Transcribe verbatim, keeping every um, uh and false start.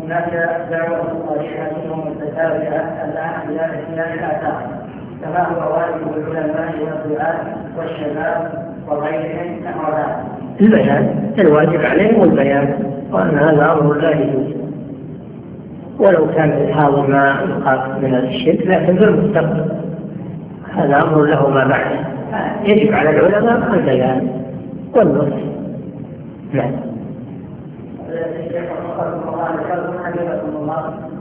هناك دعوة صريحة ومتتابعة الآن إلى إحياء الآثار كما هو واجب العلماء والدعاة والشباب وغيرهم نحو ذلك. البيان الواجب عليهم البيان، وأن هذا أمر لا يجوز ولو كان الحاضر ما يخاف من الشرك، لكن في المستقبل هذا أمر له ما بعد. يجب على العلماء البيان والنصح. نعم.